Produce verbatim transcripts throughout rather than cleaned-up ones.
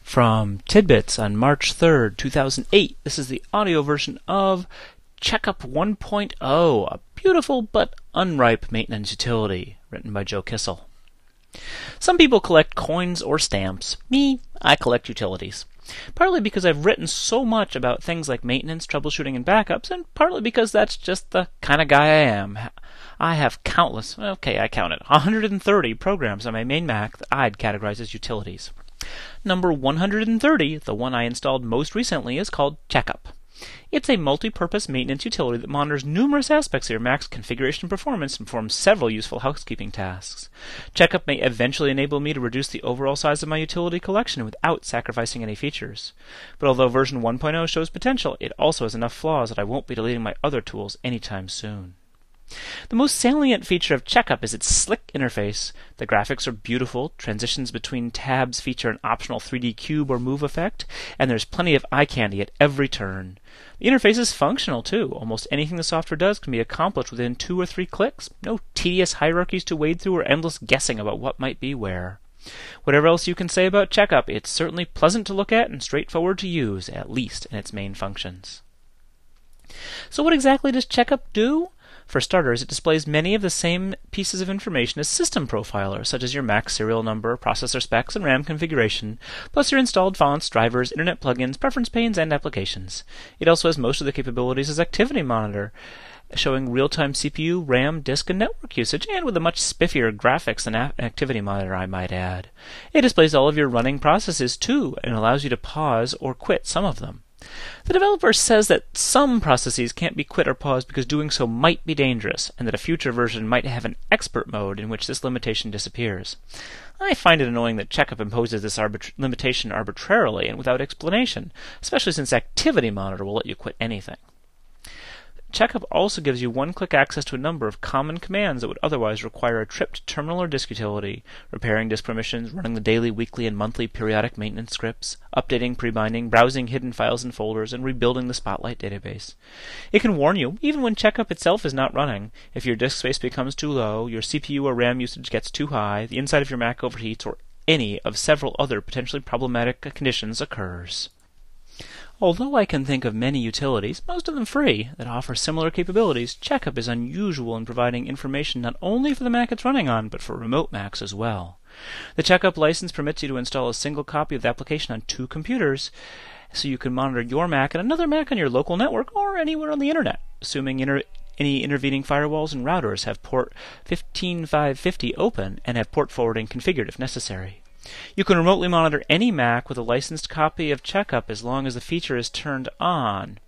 From Tidbits on March third, two thousand eight, this is the audio version of Checkup one point oh, a beautiful but unripe maintenance utility, written by Joe Kissel. Some people collect coins or stamps. Me, I collect utilities. Partly because I've written so much about things like maintenance, troubleshooting, and backups, and partly because that's just the kind of guy I am. I have countless, okay, I counted, one hundred thirty programs on my main Mac that I'd categorize as utilities. Number one hundred thirty, the one I installed most recently, is called Checkup. It's a multi-purpose maintenance utility that monitors numerous aspects of your Mac's configuration and performance and performs several useful housekeeping tasks. Checkup may eventually enable me to reduce the overall size of my utility collection without sacrificing any features. But although version one point oh shows potential, it also has enough flaws that I won't be deleting my other tools anytime soon. The most salient feature of Checkup is its slick interface. The graphics are beautiful, transitions between tabs feature an optional three D cube or move effect, and there's plenty of eye candy at every turn. The interface is functional, too. Almost anything the software does can be accomplished within two or three clicks. No tedious hierarchies to wade through or endless guessing about what might be where. Whatever else you can say about Checkup, it's certainly pleasant to look at and straightforward to use, at least in its main functions. So what exactly does Checkup do? For starters, it displays many of the same pieces of information as System Profiler, such as your Mac serial number, processor specs, and RAM configuration, plus your installed fonts, drivers, internet plugins, preference panes, and applications. It also has most of the capabilities as Activity Monitor, showing real-time C P U, RAM, disk, and network usage, and with a much spiffier graphics than a- Activity Monitor, I might add. It displays all of your running processes, too, and allows you to pause or quit some of them. The developer says that some processes can't be quit or paused because doing so might be dangerous, and that a future version might have an expert mode in which this limitation disappears. I find it annoying that Checkup imposes this arbitra- limitation arbitrarily and without explanation, especially since Activity Monitor will let you quit anything. Checkup also gives you one-click access to a number of common commands that would otherwise require a trip to terminal or disk utility: repairing disk permissions, running the daily, weekly, and monthly periodic maintenance scripts, updating, pre-binding, browsing hidden files and folders, and rebuilding the Spotlight database. It can warn you, even when Checkup itself is not running, if your disk space becomes too low, your C P U or RAM usage gets too high, the inside of your Mac overheats, or any of several other potentially problematic conditions occurs. Although I can think of many utilities, most of them free, that offer similar capabilities, Checkup is unusual in providing information not only for the Mac it's running on, but for remote Macs as well. The Checkup license permits you to install a single copy of the application on two computers, so you can monitor your Mac and another Mac on your local network or anywhere on the internet, assuming inter- any intervening firewalls and routers have port fifteen five fifty open and have port forwarding configured if necessary. You can remotely monitor any Mac with a licensed copy of Checkup as long as the feature is turned on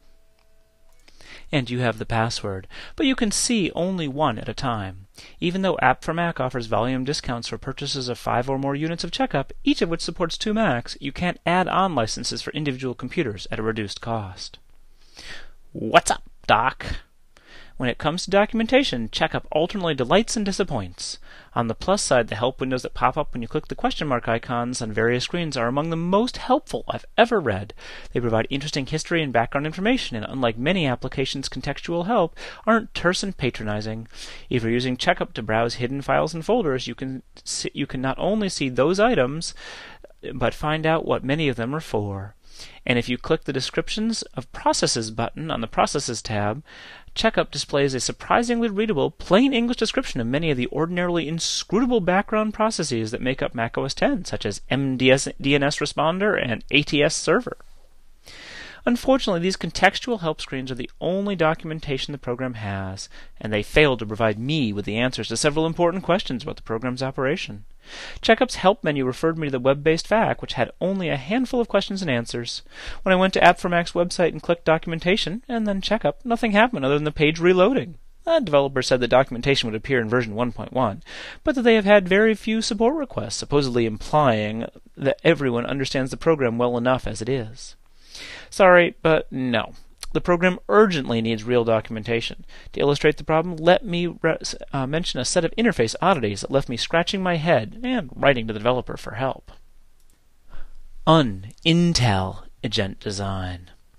and you have the password, but you can see only one at a time. Even though App for Mac offers volume discounts for purchases of five or more units of Checkup, each of which supports two Macs, you can't add on licenses for individual computers at a reduced cost. What's up, Doc? When it comes to documentation, Checkup alternately delights and disappoints. On the plus side, the help windows that pop up when you click the question mark icons on various screens are among the most helpful I've ever read. They provide interesting history and background information, and unlike many applications' contextual help, aren't terse and patronizing. If you're using Checkup to browse hidden files and folders, you can see, you can not only see those items, but find out what many of them are for. And if you click the Descriptions of Processes button on the Processes tab, Checkup displays a surprisingly readable, plain English description of many of the ordinarily inscrutable background processes that make up Mac O S ten, such as M D S, D N S Responder and A T S Server. Unfortunately, these contextual help screens are the only documentation the program has, and they fail to provide me with the answers to several important questions about the program's operation. Checkup's help menu referred me to the web-based F A Q, which had only a handful of questions and answers. When I went to App for Mac's website and clicked Documentation, and then Checkup, nothing happened other than the page reloading. The developer said that documentation would appear in version one point one, but that they have had very few support requests, supposedly implying that everyone understands the program well enough as it is. Sorry, but no. The program urgently needs real documentation. To illustrate the problem, let me re- uh, mention a set of interface oddities that left me scratching my head and writing to the developer for help. Un-Intel Agent Design.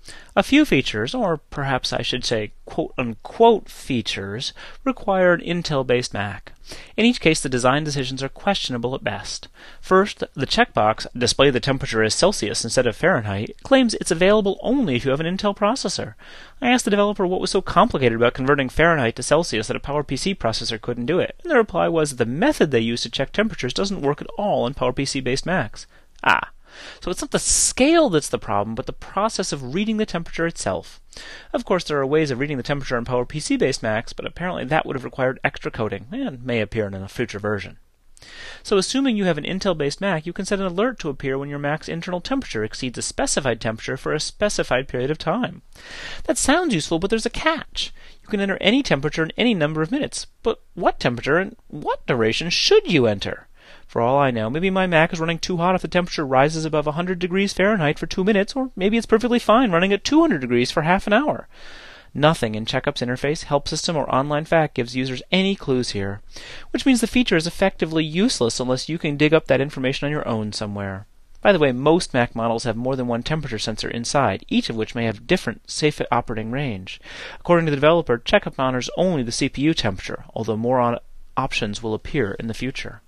A few features, or perhaps I should say quote-unquote features, require an Intel-based Mac. In each case, the design decisions are questionable at best. First, the checkbox, display the temperature as Celsius instead of Fahrenheit, claims it's available only if you have an Intel processor. I asked the developer what was so complicated about converting Fahrenheit to Celsius that a PowerPC processor couldn't do it, and the reply was that the method they use to check temperatures doesn't work at all on PowerPC-based Macs. Ah. So it's not the scale that's the problem, but the process of reading the temperature itself. Of course, there are ways of reading the temperature on PowerPC-based Macs, but apparently that would have required extra coding, and may appear in a future version. So assuming you have an Intel-based Mac, you can set an alert to appear when your Mac's internal temperature exceeds a specified temperature for a specified period of time. That sounds useful, but there's a catch. You can enter any temperature in any number of minutes, but what temperature and what duration should you enter? For all I know, maybe my Mac is running too hot if the temperature rises above one hundred degrees Fahrenheit for two minutes, or maybe it's perfectly fine running at two hundred degrees for half an hour. Nothing in Checkup's interface, help system, or online fact gives users any clues here, which means the feature is effectively useless unless you can dig up that information on your own somewhere. By the way, most Mac models have more than one temperature sensor inside, each of which may have different safe operating range. According to the developer, Checkup monitors only the C P U temperature, although more on options will appear in the future.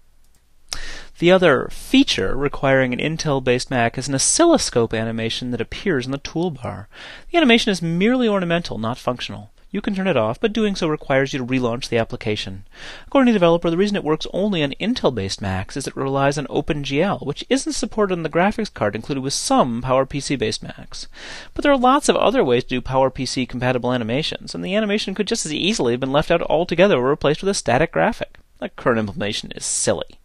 The other feature requiring an Intel-based Mac is an oscilloscope animation that appears in the toolbar. The animation is merely ornamental, not functional. You can turn it off, but doing so requires you to relaunch the application. According to the developer, the reason it works only on Intel-based Macs is it relies on OpenGL, which isn't supported on the graphics card included with some PowerPC-based Macs. But there are lots of other ways to do PowerPC-compatible animations, and the animation could just as easily have been left out altogether or replaced with a static graphic. The current implementation is silly.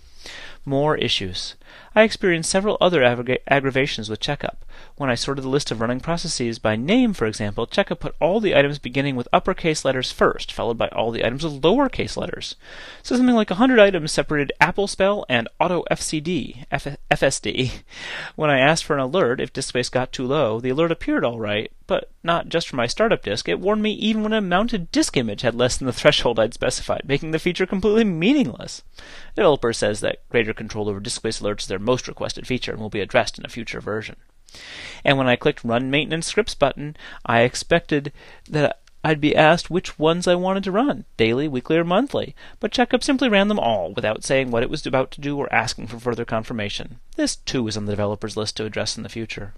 More issues. I experienced several other aggra- aggravations with Checkup. When I sorted the list of running processes by name, for example, Checkup put all the items beginning with uppercase letters first, followed by all the items with lowercase letters. So something like a hundred items separated Apple Spell and Auto F C D, F- FSD. When I asked for an alert if disk space got too low, the alert appeared all right, but not just for my startup disk. It warned me even when a mounted disk image had less than the threshold I'd specified, making the feature completely meaningless. The developer says that greater control over disk space alerts is their most requested feature and will be addressed in a future version. And when I clicked Run Maintenance Scripts button, I expected that I'd be asked which ones I wanted to run, daily, weekly, or monthly, but Checkup simply ran them all without saying what it was about to do or asking for further confirmation. This, too, is on the developer's list to address in the future.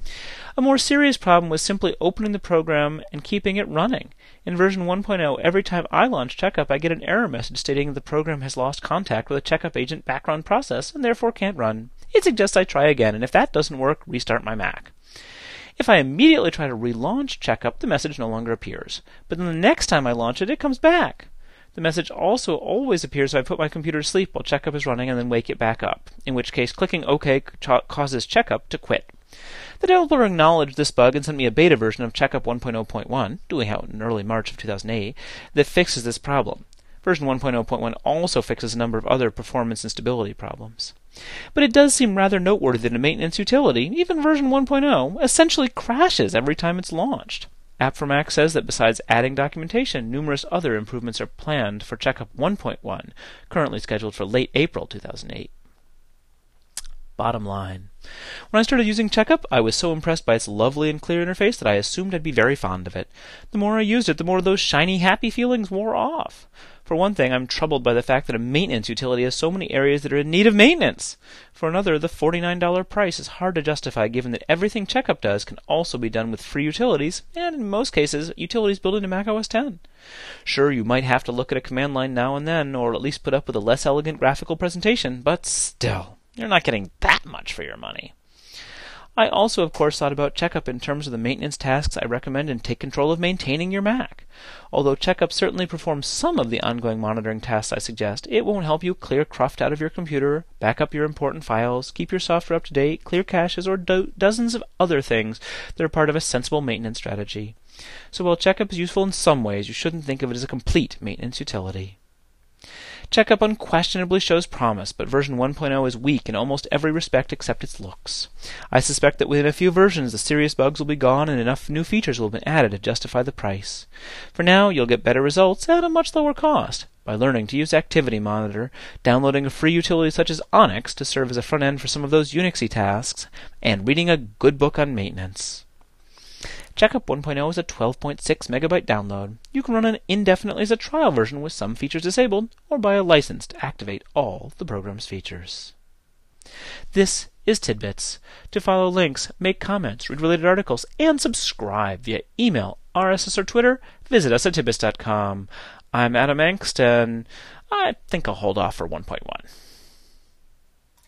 A more serious problem was simply opening the program and keeping it running. In version one point oh, every time I launch Checkup, I get an error message stating the program has lost contact with a Checkup agent background process and therefore can't run. It suggests I try again, and if that doesn't work, restart my Mac. If I immediately try to relaunch Checkup, the message no longer appears. But then the next time I launch it, it comes back. The message also always appears if I put my computer to sleep while Checkup is running and then wake it back up, in which case clicking OK causes Checkup to quit. The developer acknowledged this bug and sent me a beta version of Checkup one point oh point one, doing out in early March of two thousand eight, that fixes this problem. Version one point oh point one also fixes a number of other performance and stability problems. But it does seem rather noteworthy that a maintenance utility, even version one point oh, essentially crashes every time it's launched. App for Mac says that besides adding documentation, numerous other improvements are planned for Checkup one point one, currently scheduled for late April two thousand eight. Bottom line. When I started using Checkup, I was so impressed by its lovely and clear interface that I assumed I'd be very fond of it. The more I used it, the more those shiny, happy feelings wore off. For one thing, I'm troubled by the fact that a maintenance utility has so many areas that are in need of maintenance. For another, the forty-nine dollars price is hard to justify given that everything Checkup does can also be done with free utilities, and in most cases, utilities built into Mac O S ten. Sure, you might have to look at a command line now and then, or at least put up with a less elegant graphical presentation, but still. You're not getting that much for your money. I also, of course, thought about Checkup in terms of the maintenance tasks I recommend and take control of maintaining your Mac. Although Checkup certainly performs some of the ongoing monitoring tasks I suggest, it won't help you clear cruft out of your computer, back up your important files, keep your software up to date, clear caches, or do- dozens of other things that are part of a sensible maintenance strategy. So while Checkup is useful in some ways, you shouldn't think of it as a complete maintenance utility. Checkup unquestionably shows promise, but version one point oh is weak in almost every respect except its looks. I suspect that within a few versions the serious bugs will be gone and enough new features will have been added to justify the price. For now, you'll get better results at a much lower cost by learning to use Activity Monitor, downloading a free utility such as Onyx to serve as a front end for some of those Unixy tasks, and reading a good book on maintenance. Checkup one point oh is a twelve point six megabyte download. You can run it indefinitely as a trial version with some features disabled, or buy a license to activate all the program's features. This is Tidbits. To follow links, make comments, read related articles, and subscribe via email, R S S, or Twitter, visit us at tidbits dot com. I'm Adam Engst, and I think I'll hold off for one point one.